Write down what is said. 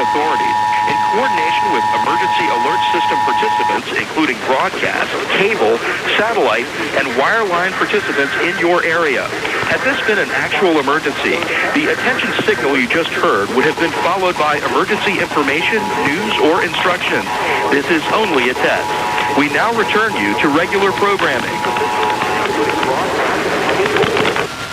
authorities, in coordination with emergency alert system participants, including broadcast, cable, satellite, and wireline participants in your area. Had this been an actual emergency, the attention signal you just heard would have been followed by emergency information, news, or instructions. This is only a test. We now return you to regular programming.